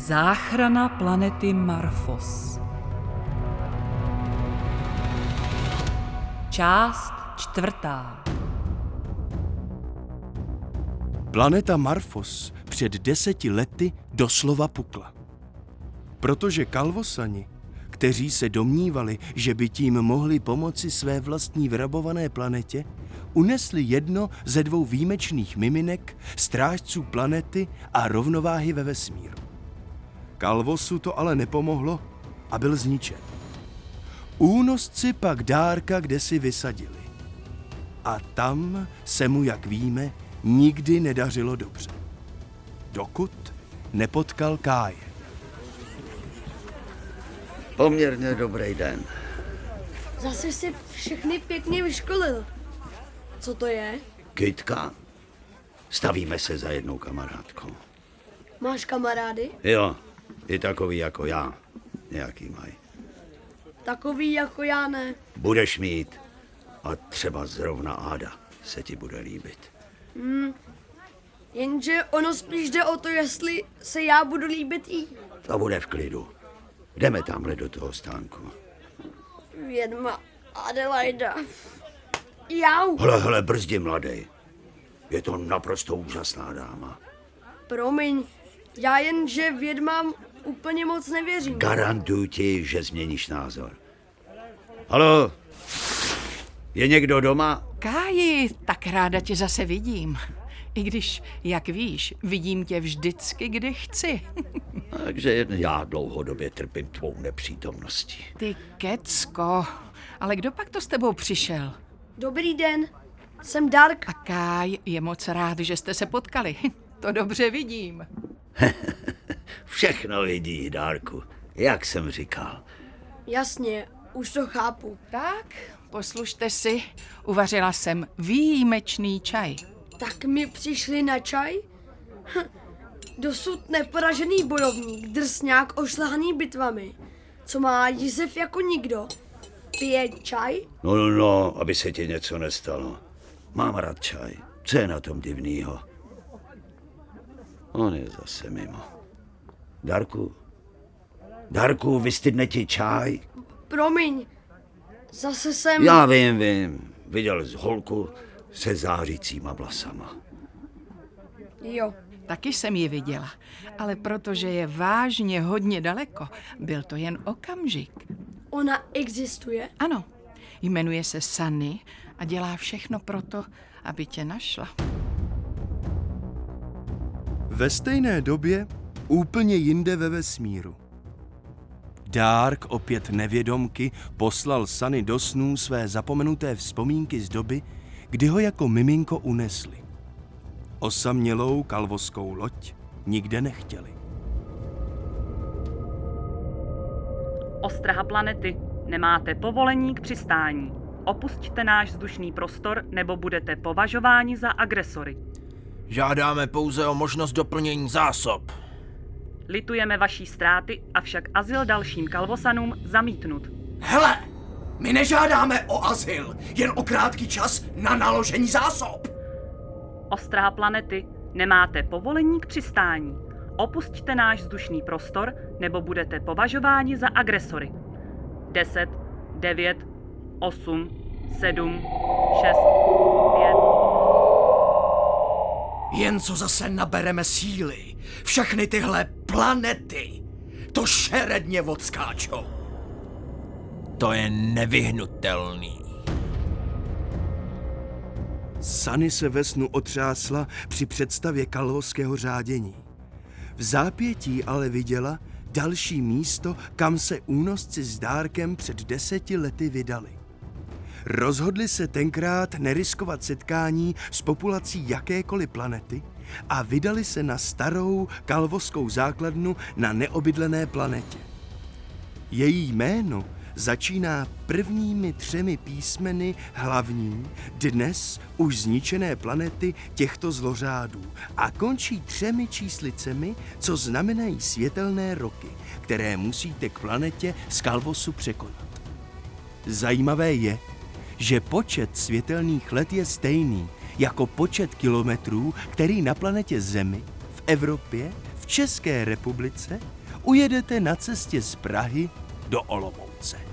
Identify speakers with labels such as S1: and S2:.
S1: Záchrana planety Marfos. Část 4.
S2: Planeta Marfos před 10 lety doslova pukla. Protože Kalvosani, kteří se domnívali, že by tím mohli pomoci své vlastní vrabované planetě, unesli jedno ze 2 výjimečných miminek, strážců planety a rovnováhy ve vesmíru. Kalvosu to ale nepomohlo a byl zničen. Únosci pak dárka kdesi vysadili. A tam se mu, jak víme, nikdy nedařilo dobře. Dokud nepotkal Káje.
S3: Poměrně dobrý den.
S4: Zase si všechny pěkně vyškolil. Co to je?
S3: Kytka. Stavíme se za jednou kamarádkou.
S4: Máš kamarády?
S3: Jo, i takový jako já. Nějaký mají.
S4: Takový jako já ne.
S3: Budeš mít. A třeba zrovna Áda se ti bude líbit.
S4: Jenže ono spíš jde o to, jestli se já budu líbit jí.
S3: To bude v klidu. Jdeme tamhle do toho stánku.
S4: Vědma Adelaida. Jau.
S3: Hele, brzdi, mladej. Je to naprosto úžasná dáma.
S4: Promiň, já jenže vědmám úplně moc nevěřím.
S3: Garantuju ti, že změníš názor. Haló? Je někdo doma?
S5: Káji, tak ráda tě zase vidím. I když, jak víš, vidím tě vždycky, kdy chci.
S3: Takže já dlouhodobě trpím tvou nepřítomností.
S5: Ty kecko, ale kdo pak to s tebou přišel?
S4: Dobrý den, jsem Dark.
S5: A Káj je moc rád, že jste se potkali. To dobře vidím.
S3: Všechno vidí, Dárku, jak jsem říkal.
S4: Jasně, už to chápu.
S5: Tak, poslušte si, uvařila jsem výjimečný čaj.
S4: Tak mi přišli na čaj? Dosud neporažený bojovník, drsňák ošlehaný bitvami. Co má jízev jako nikdo. Pije čaj?
S3: No, aby se ti něco nestalo. Mám rád čaj. Co je na tom divnýho? On je zase mimo. Darku, vystydne ti čaj?
S4: Promiň, zase jsem...
S3: Já vím. Viděl jsi holku se zářícíma vlasama.
S4: Jo.
S5: Taky jsem ji viděla, ale protože je vážně hodně daleko, byl to jen okamžik.
S4: Ona existuje?
S5: Ano, jmenuje se Sunny a dělá všechno proto, aby tě našla.
S2: Ve stejné době úplně jinde ve vesmíru. Dark, opět nevědomky, poslal Sunny do snů své zapomenuté vzpomínky z doby, kdy ho jako miminko unesli. Osamělou kalvoskou loď nikde nechtěli.
S1: Ostraha planety. Nemáte povolení k přistání. Opusťte náš vzdušný prostor, nebo budete považováni za agresory.
S6: Žádáme pouze o možnost doplnění zásob.
S1: Litujeme vaší ztráty, avšak azyl dalším Kalvosanům zamítnut.
S7: Hele, my nežádáme o azyl, jen o krátký čas na naložení zásob.
S1: Ostraha planety. Nemáte povolení k přistání. Opusťte náš vzdušný prostor, nebo budete považováni za agresory. 10, 9, 8, 7, 6, 5.
S7: Jen co zase nabereme síly, všechny tyhle planety to šeredně odskáčou.
S6: To je nevyhnutelný.
S2: Sunny se ve snu otřásla při představě kalvoského řádění. V zápětí ale viděla další místo, kam se únosci s Dárkem před 10 lety vydali. Rozhodli se tenkrát neriskovat setkání s populací jakékoliv planety a vydali se na starou kalvoskou základnu na neobydlené planetě. Její jméno začíná prvními 3 písmeny hlavní, dnes už zničené planety těchto zlořádů a končí 3 číslicemi, co znamenají světelné roky, které musíte k planetě z Kalvosu překonat. Zajímavé je, že počet světelných let je stejný jako počet kilometrů, který na planetě Zemi v Evropě, v České republice, ujedete na cestě z Prahy do Olomouce.